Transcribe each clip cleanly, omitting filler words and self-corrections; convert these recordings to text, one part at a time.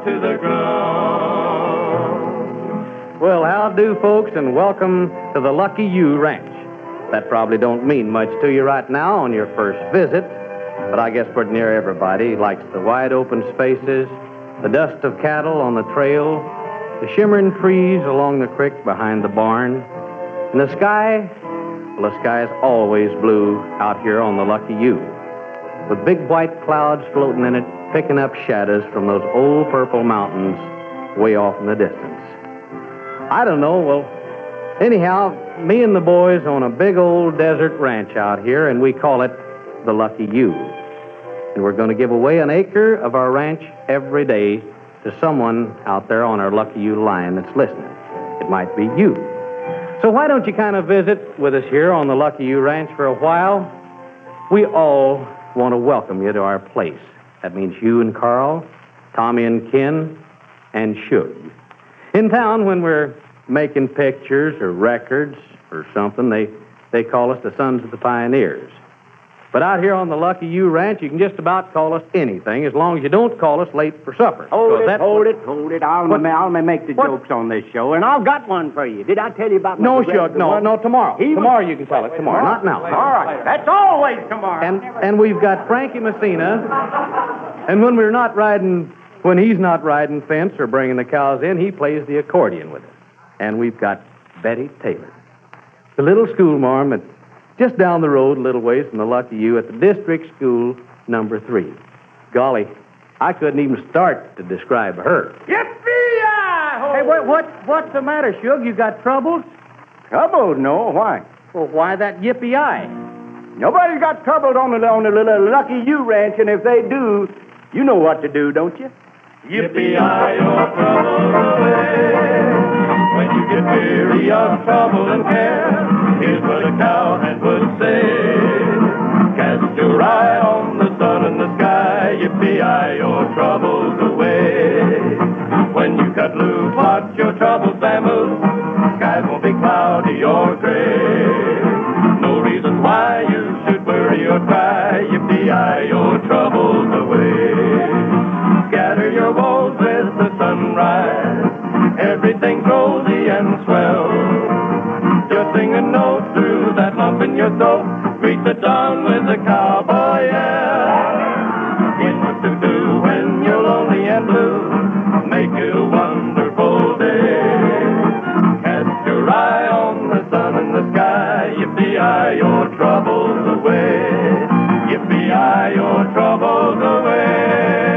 to the ground. Well, how do, folks, and welcome to the Lucky You Ranch. That probably don't mean much to you right now on your first visit, but I guess pretty near everybody likes the wide open spaces, the dust of cattle on the trail, the shimmering trees along the creek behind the barn, and the sky, well, the sky is always blue out here on the Lucky You, with big white clouds floating in it, picking up shadows from those old purple mountains way off in the distance. I don't know, well, anyhow, me and the boys own a big old desert ranch out here, and we call it the Lucky You. And we're going to give away an acre of our ranch every day to someone out there on our Lucky You line that's listening. It might be you. So why don't you kind of visit with us here on the Lucky You Ranch for a while? We all want to welcome you to our place. That means Hugh and Carl, Tommy and Ken, and Shug. In town, when we're making pictures or records or something, they call us the Sons of the Pioneers. But out here on the Lucky You Ranch, you can just about call us anything as long as you don't call us late for supper. Hold it. I'll make the jokes on this show, and I've got one for you. Did I tell you about my... No, Shug, no, tomorrow. Tomorrow you can tell it. Tomorrow, not now. All right. That's always tomorrow. And we've got Frankie Messina, and when he's not riding fence or bringing the cows in, he plays the accordion with us. And we've got Betty Taylor, the little schoolmarm that's just down the road a little ways from the Lucky You at the district school number 3. Golly, I couldn't even start to describe her. Yippee-yi-ho! Hey, what's the matter, Shug? You got troubles? Trouble? No, why? Well, why that yippee-yi? Nobody's got trouble on the little Lucky You Ranch, and if they do, you know what to do, don't you? Yippee-yi, your troubles away. When you get weary of trouble and care, here's what a cowhand would say. Cast your eye on the sun and the sky, yippee-yi, your troubles away. When you cut loose, watch your troubles vamoose. Skies won't be cloudy or gray. No reason why you should worry or cry, yippee-yi, your troubles away. Scatter your woes with the sunrise. Everything's rosy and swell. Just sing a note through that lump in your throat. Reach the dawn with a cowboy yell. It's what to do when you're lonely and blue. Make it a wonderful day. Cast your eye on the sun and the sky. Yippee-yi, your troubles away. Yippee-yi, your troubles away.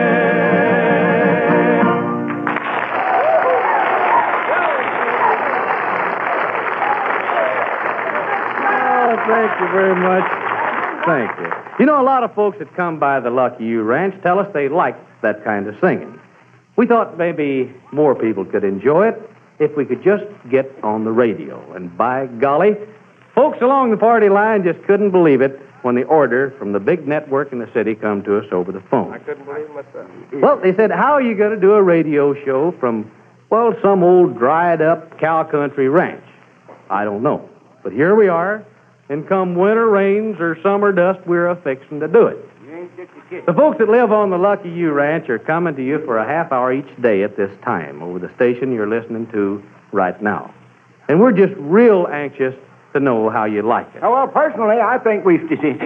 Thank you very much. Thank you. You know, a lot of folks that come by the Lucky You Ranch tell us they like that kind of singing. We thought maybe more people could enjoy it if we could just get on the radio. And by golly, folks along the party line just couldn't believe it when the order from the big network in the city come to us over the phone. I couldn't believe it myself. Well, they said, how are you going to do a radio show from, well, some old dried-up cow country ranch? I don't know. But here we are. And come winter rains or summer dust, we're a-fixing to do it. The folks that live on the Lucky You Ranch are coming to you for a half hour each day at this time over the station you're listening to right now. And we're just real anxious to know how you like it. Oh, well, personally, I think we stand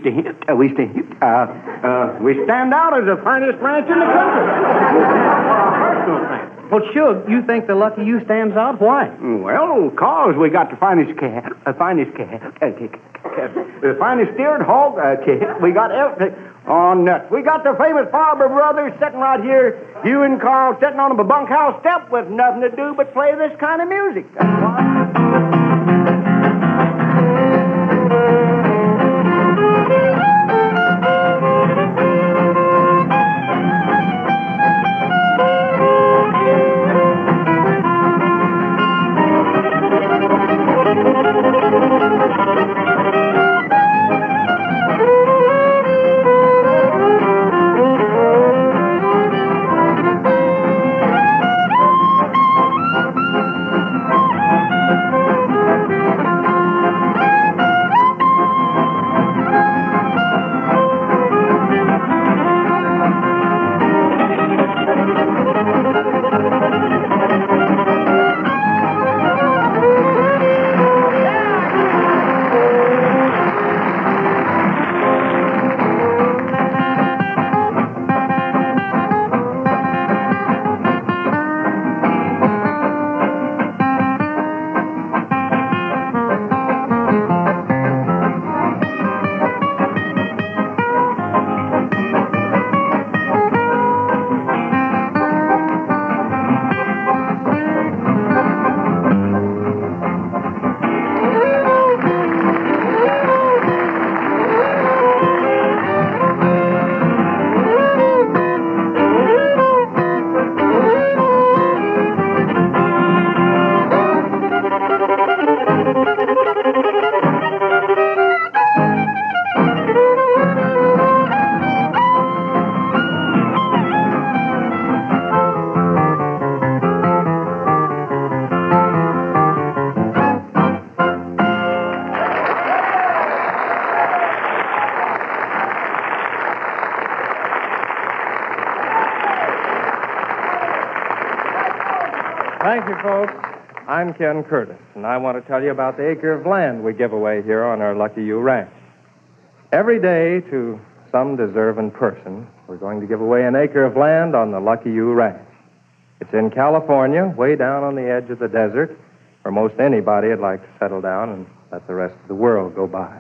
out as the finest ranch in the country. Personal thing. Well, Shug, you think the Lucky You stands out? Why? Well, cause we got the finest the finest steered hog, we got nuts. We got the famous Farber brothers sitting right here, Hugh and Carl sitting on a bunkhouse step with nothing to do but play this kind of music. That's why. Thank you, folks. I'm Ken Curtis, and I want to tell you about the acre of land we give away here on our Lucky You Ranch. Every day, to some deserving person, we're going to give away an acre of land on the Lucky You Ranch. It's in California, way down on the edge of the desert, where most anybody would like to settle down and let the rest of the world go by.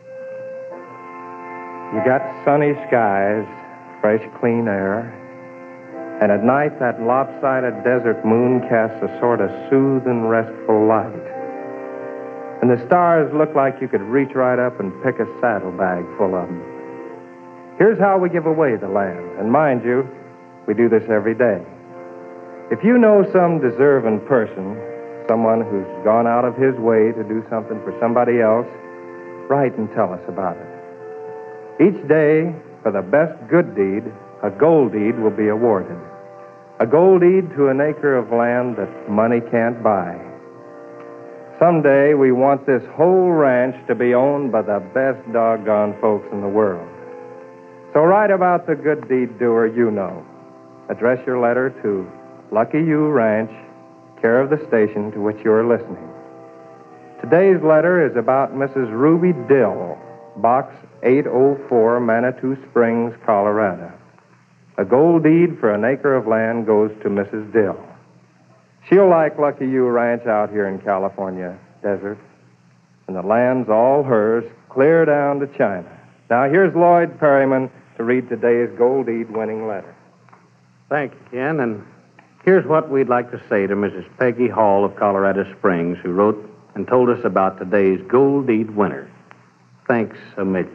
You got sunny skies, fresh, clean air, and at night that lopsided desert moon casts a sort of soothing, restful light. And the stars look like you could reach right up and pick a saddlebag full of them. Here's how we give away the land. And mind you, we do this every day. If you know some deserving person, someone who's gone out of his way to do something for somebody else, write and tell us about it. Each day, for the best good deed, a gold deed will be awarded. A gold deed to an acre of land that money can't buy. Someday, we want this whole ranch to be owned by the best doggone folks in the world. So write about the good deed doer you know. Address your letter to Lucky You Ranch, care of the station to which you're listening. Today's letter is about Mrs. Ruby Dill, Box 804, Manitou Springs, Colorado. A gold deed for an acre of land goes to Mrs. Dill. She'll like Lucky You Ranch out here in California desert, and the land's all hers, clear down to China. Now, here's Lloyd Perryman to read today's gold deed winning letter. Thank you, Ken. And here's what we'd like to say to Mrs. Peggy Hall of Colorado Springs, who wrote and told us about today's gold deed winner. Thanks a million.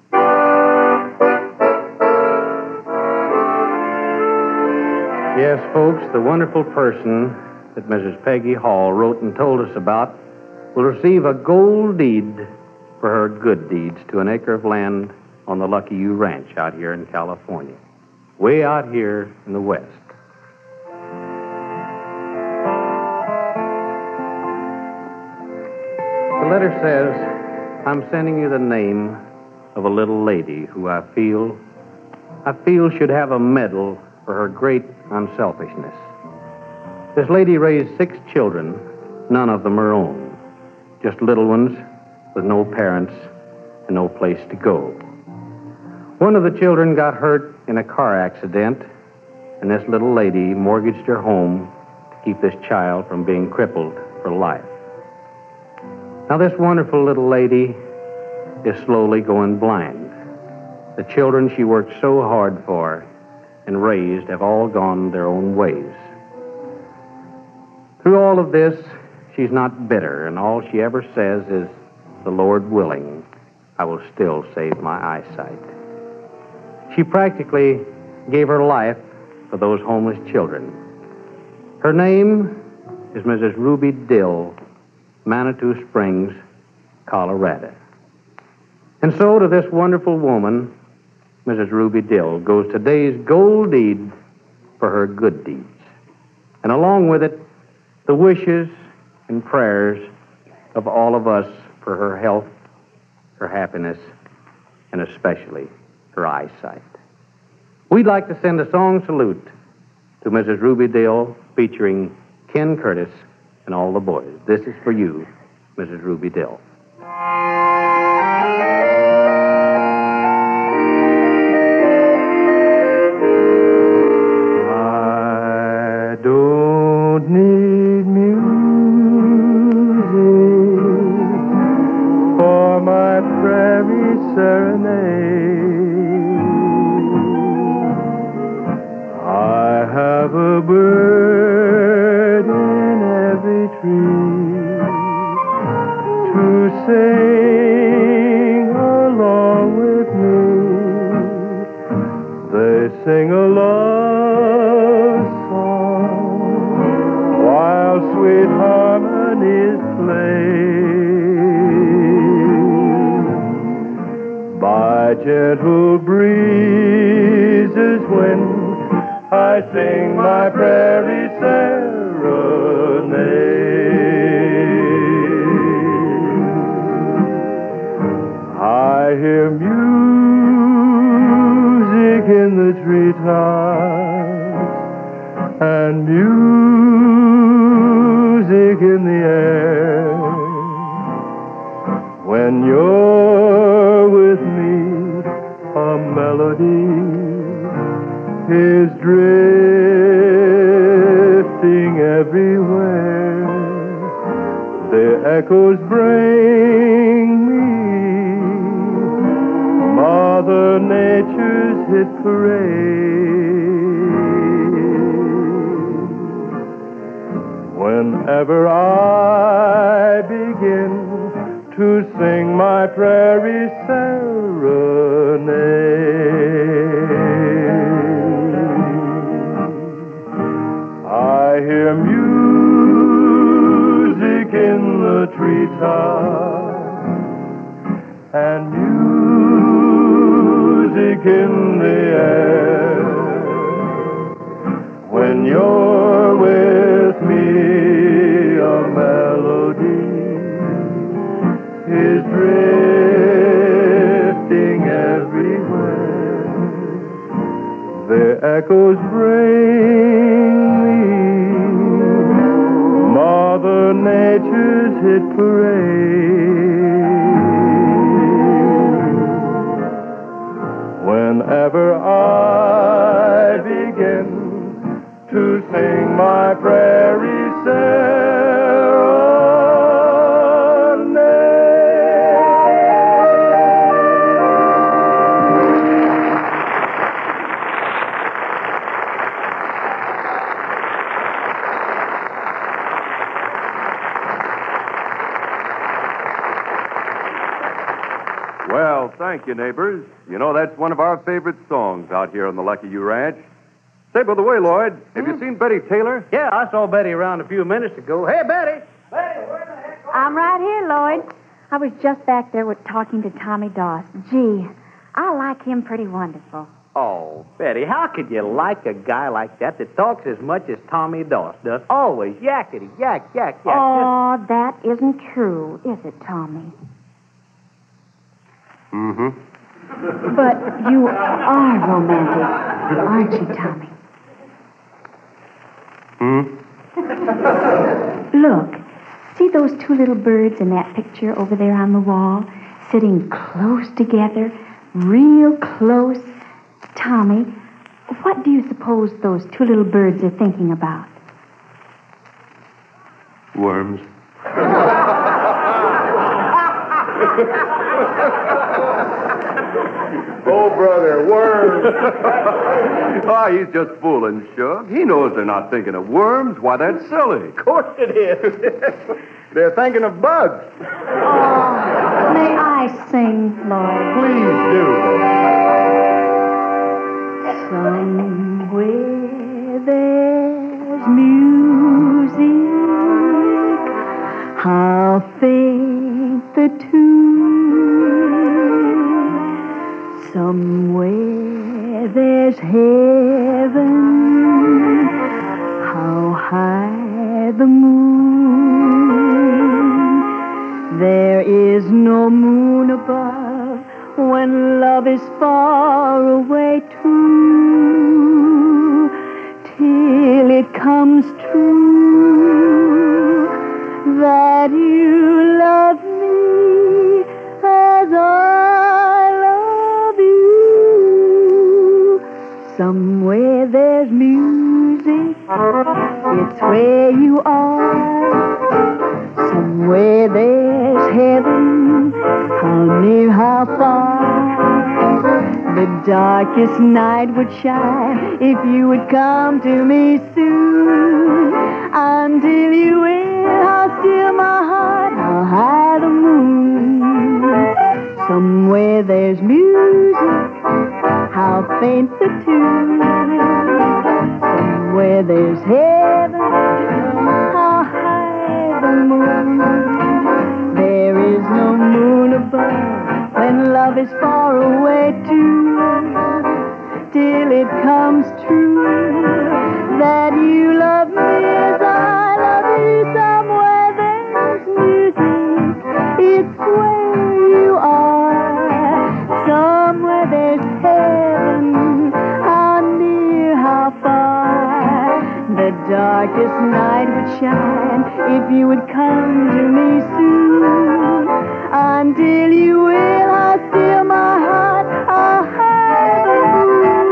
Yes, folks, the wonderful person that Mrs. Peggy Hall wrote and told us about will receive a gold deed for her good deeds to an acre of land on the Lucky You Ranch out here in California, way out here in the West. The letter says, I'm sending you the name of a little lady who I feel should have a medal for her great unselfishness. This lady raised 6 children, none of them her own, just little ones with no parents and no place to go. One of the children got hurt in a car accident, and this little lady mortgaged her home to keep this child from being crippled for life. Now, this wonderful little lady is slowly going blind. The children she worked so hard for and raised have all gone their own ways. Through all of this, she's not bitter, and all she ever says is, the Lord willing, I will still save my eyesight. She practically gave her life for those homeless children. Her name is Mrs. Ruby Dill, Manitou Springs, Colorado. And so to this wonderful woman, Mrs. Ruby Dill, goes today's gold deed for her good deeds. And along with it, the wishes and prayers of all of us for her health, her happiness, and especially her eyesight. We'd like to send a song salute to Mrs. Ruby Dill, featuring Ken Curtis and all the boys. This is for you, Mrs. Ruby Dill. I don't need music for my prairie serenade. I have a bird in every tree to sing along with me. They sing a love song while sweet harmonies play. By gentle breezes when I sing my prairie serenade. I hear music in the treetops and music music in the air. When you're with me, a melody is drifting everywhere. The echoes bring me Mother Nature's hit parade. Whenever I begin to sing my prairie serenade, I hear music in the treetops and music in the air. When you're with me, a melody is drifting everywhere. The echoes bring me Mother Nature's hit parade. Whenever I begin to sing my prairie Well, thank you, neighbors. You know, that's one of our favorite songs out here on the Lucky You Ranch. Say, by the way, Lloyd, have you seen Betty Taylor? Yeah, I saw Betty around a few minutes ago. Hey, Betty! I'm right here, Lloyd. I was just back there talking to Tommy Doss. Gee, I like him pretty wonderful. Oh, Betty, how could you like a guy like that talks as much as Tommy Doss does? Always yakety, yak, yak, yak. Oh, that isn't true, is it, Tommy? Mm-hmm. But you are romantic, aren't you, Tommy? Look, see those two little birds in that picture over there on the wall, sitting close together, real close? Tommy, what do you suppose those two little birds are thinking about? Worms. Oh, brother, worms. Oh, he's just fooling, Shug. He knows they're not thinking of worms. Why, that's silly. Of course it is. They're thinking of bugs. Oh, may I sing, Lloyd? Please do. Somewhere there's music, how faint the tune. Somewhere there's heaven, how high the moon. There is no moon above when love is far away too, till it comes true that you love me as I love you. Somewhere there's music, it's where you are. Somewhere there's heaven, how near, how far. The darkest night would shine if you would come to me soon. Until you will, how still my heart, how high the moon. Somewhere there's music, how faint the tune. Somewhere there's heaven, how high the moon. There is no moon above when love is far away too, till it comes true that you love me as I love you. Somewhere there's music, it's where you are. Somewhere there's heaven, how near, how far. the darkest night would shine if you would come to me soon. Until you will, I'll steal my heart, I'll hide the moon.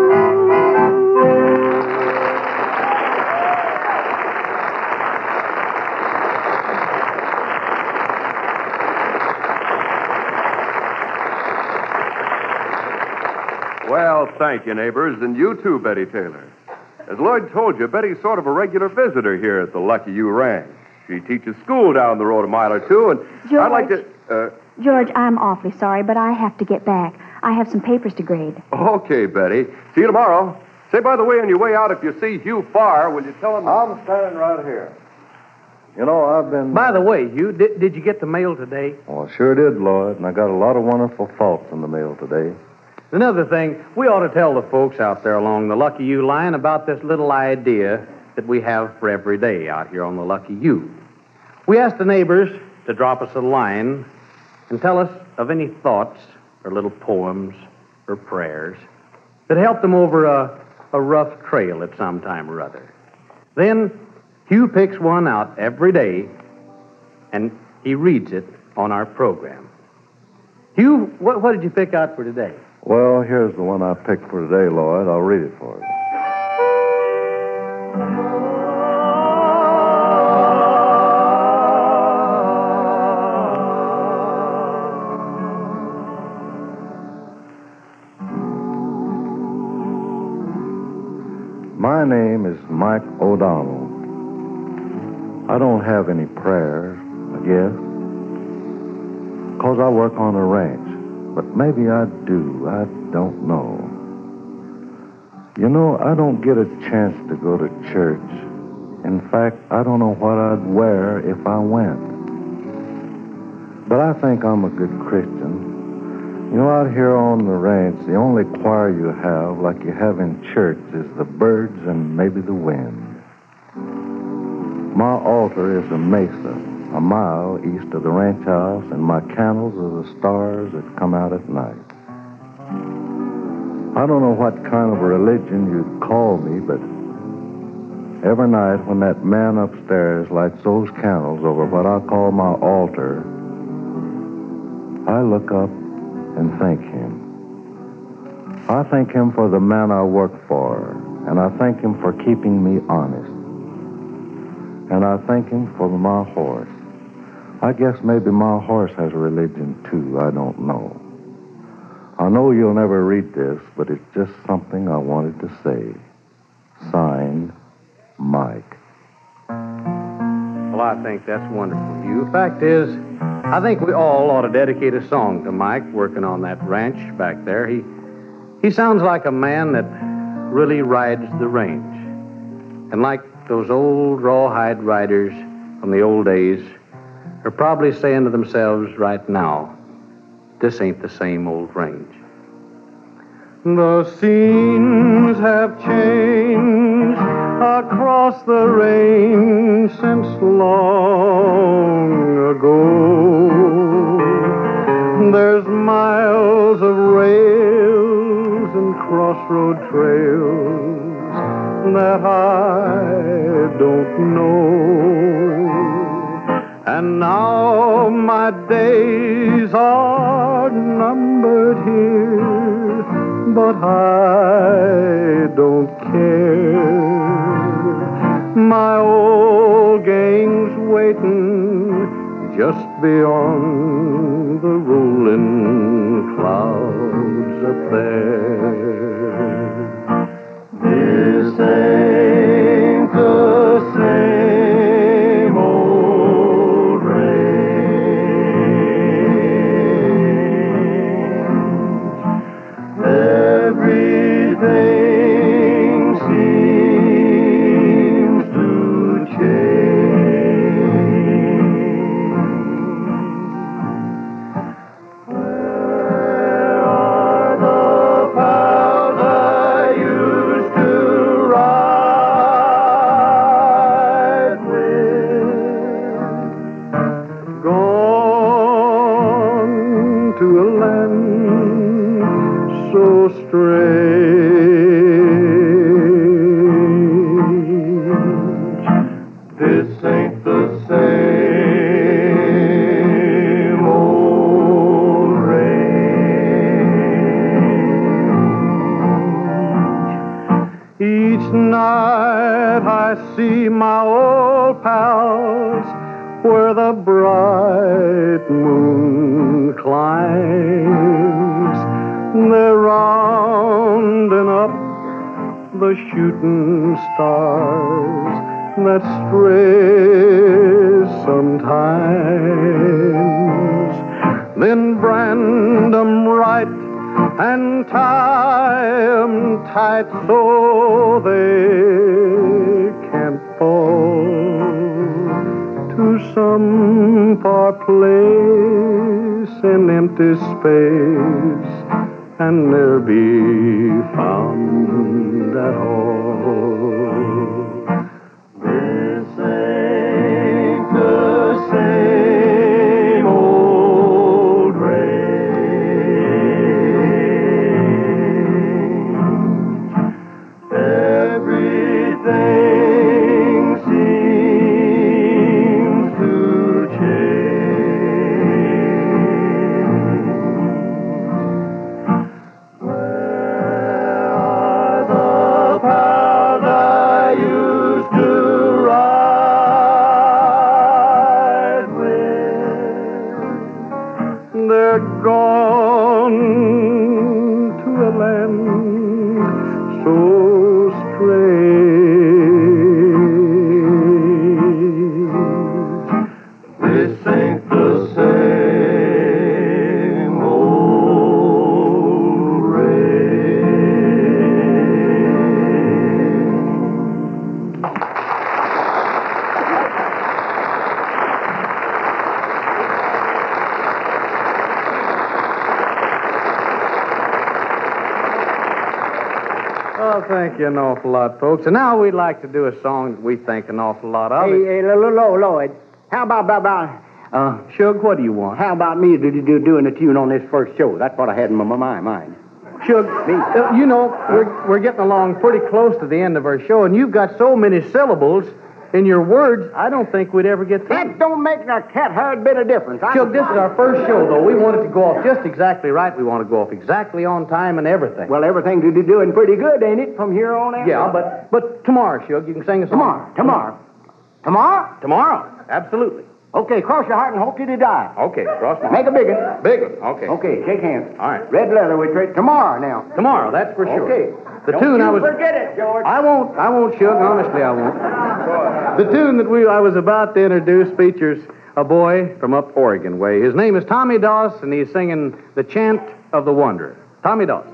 Well, thank you, neighbors, and you too, Betty Taylor. As Lloyd told you, Betty's sort of a regular visitor here at the Lucky You Ranch. She teaches school down the road a mile or two, and George. I'd like to... George, I'm awfully sorry, but I have to get back. I have some papers to grade. Okay, Betty. See you tomorrow. Say, by the way, on your way out, if you see Hugh Farr, will you tell him... I'm standing right here. You know, I've been... By the way, Hugh, did you get the mail today? Well, I sure did, Lloyd, and I got a lot of wonderful thoughts in the mail today. Another thing, we ought to tell the folks out there along the Lucky You line about this little idea that we have for every day out here on the Lucky You. We asked the neighbors to drop us a line and tell us of any thoughts or little poems or prayers that helped them over a rough trail at some time or other. Then Hugh picks one out every day, and he reads it on our program. Hugh, what did you pick out for today? Well, here's the one I picked for today, Lloyd. I'll read it for you. My name is Mike O'Donnell. I don't have any prayers, I guess, 'cause I work on a ranch. But maybe I do. I don't know. You know, I don't get a chance to go to church. In fact, I don't know what I'd wear if I went. But I think I'm a good Christian. You know, out here on the ranch, the only choir you have, like you have in church, is the birds and maybe the wind. My altar is a mesa, a mile east of the ranch house, and my candles are the stars that come out at night. I don't know what kind of a religion you'd call me, but every night when that man upstairs lights those candles over what I call my altar, I look up and thank him. I thank him for the man I work for, and I thank him for keeping me honest. And I thank him for my horse. I guess maybe my horse has a religion, too. I don't know. I know you'll never read this, but it's just something I wanted to say. Signed, Mike. Well, I think that's wonderful, Hugh. Fact is, I think we all ought to dedicate a song to Mike working on that ranch back there. He sounds like a man that really rides the range. And like those old rawhide riders from the old days are probably saying to themselves right now, this ain't the same old range. The scenes have changed across the range since long ago. There's miles of rails and crossroad trails that I don't know. And now my days are numbered here, but I don't care. My old gang's waiting just beyond the rolling clouds up there. This ain't the same old range. Everything seems to change. night I see my old pals where the bright moon climbs. They're rounding up the shooting stars that stray sometimes. Then brand 'em right and tie 'em tight so they can't fall to some far place in empty space and ne'er be found at all. This ain't the same old range. Everything seems to change. Where are the pals I used to ride with? They're gone to a land so strange. This ain't the same old range. Oh, thank you an awful lot, folks. And now we'd like to do a song that we think an awful lot of. Hey, Lloyd, how about Shug, what do you want? how about me doing a tune on this first show? That's what I had in my mind. Shug, you know, we're getting along pretty close to the end of our show, and you've got so many syllables in your words, I don't think we'd ever get through. That don't make a cat-haired bit of difference. Shug, this is our first show, though. We want it to go off just exactly right. We want to go off exactly on time and everything. Well, everything's doing pretty good, ain't it, from here on out? Yeah, but tomorrow, Shug, you can sing a song. Tomorrow? Tomorrow, absolutely. Okay, cross your heart and hope you to die. Okay, cross my Make a big one. big one. Okay. Okay, shake hands. All right. Red leather we trade tomorrow now. Tomorrow, that's for sure. Okay. The Don't tune you I was. forget it, George. I won't, Shug. Honestly, I won't. The tune that I was about to introduce features a boy from up Oregon way. His name is Tommy Doss, and he's singing The Chant of the Wanderer. Tommy Doss.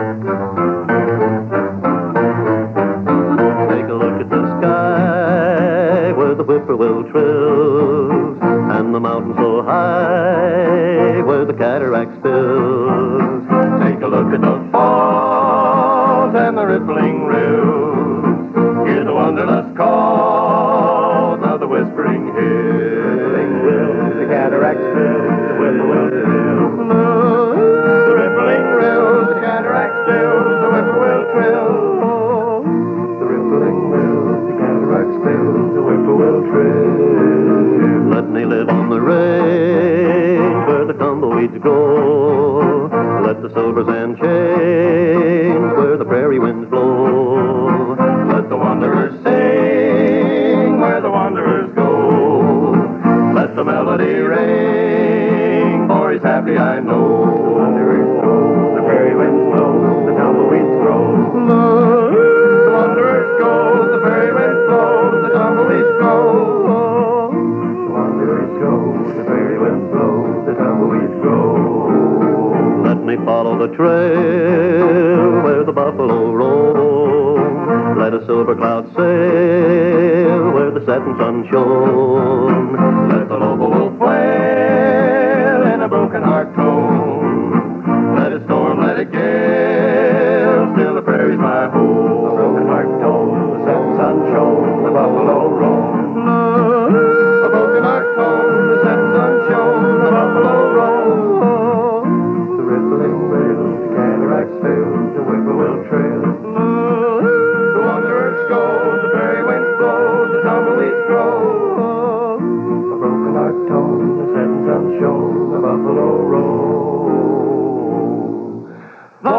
Take a look at the sky where the whippoorwill trills, and the mountain so high where the cataract spills. Take a look at the falls and the rippling rills. Hear the wonderlust calls of the whispering hills. Rippling rills, the cataract spills, the whippoorwill trills. The rippling rills, the cataract spills, the whippoorwill trills. The rippling rills, the cataract spills, the whippoorwill trills. Let me live on the range where the tumbleweeds grow. Let the silver sand change where the prairie winds blow. Let the wanderers sing where the wanderers go. Let the melody ring, for he's happy I know. The wanderers go, the prairie winds blow, the tumbleweeds grow. The wanderers go, the prairie winds blow, the tumbleweeds grow. The wanderers go, the prairie winds blow, the tumbleweeds grow. Let me follow the trail where the buffalo roam. Let a silver cloud sail where the setting sun shone. Let the lobo wolf wail in a broken heart tone. Let it storm, let it gale, still the prairie's my home. A broken heart tone, the setting sun shone, the buffalo roam. A broken heart tone, the setting sun shone, the buffalo roam. The rippling rills, the cataracts fill, the whippoorwill trail. The wanderers go, the prairie winds blow, the tumbleweeds grow. A broken heart tone, the setting sun shone, the buffalo roam. The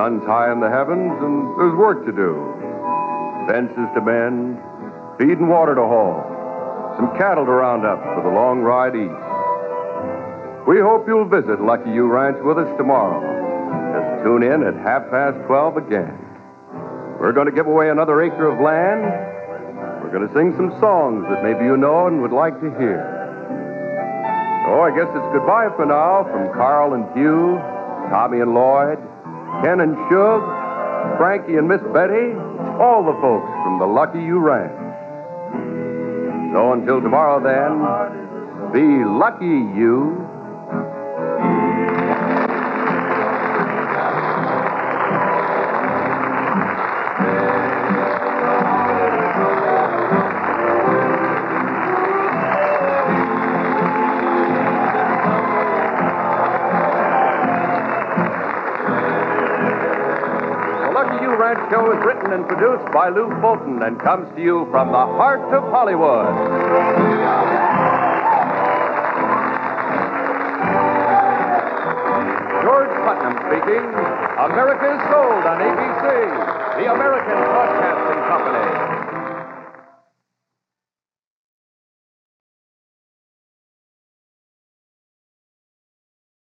sun's high in the heavens, and there's work to do. Fences to mend, feed and water to haul, some cattle to round up for the long ride east. We hope you'll visit Lucky You Ranch with us tomorrow. Just tune in at 12:30 again. We're going to give away another acre of land. We're going to sing some songs that maybe you know and would like to hear. So I guess it's goodbye for now from Carl and Hugh, Tommy and Lloyd, Ken and Shug, Frankie and Miss Betty, all the folks from the Lucky You Ranch. So until tomorrow then, be lucky, you. Show is written and produced by Lou Fulton and comes to you from the heart of Hollywood. George Putnam speaking. America is sold on ABC, the American Broadcasting Company.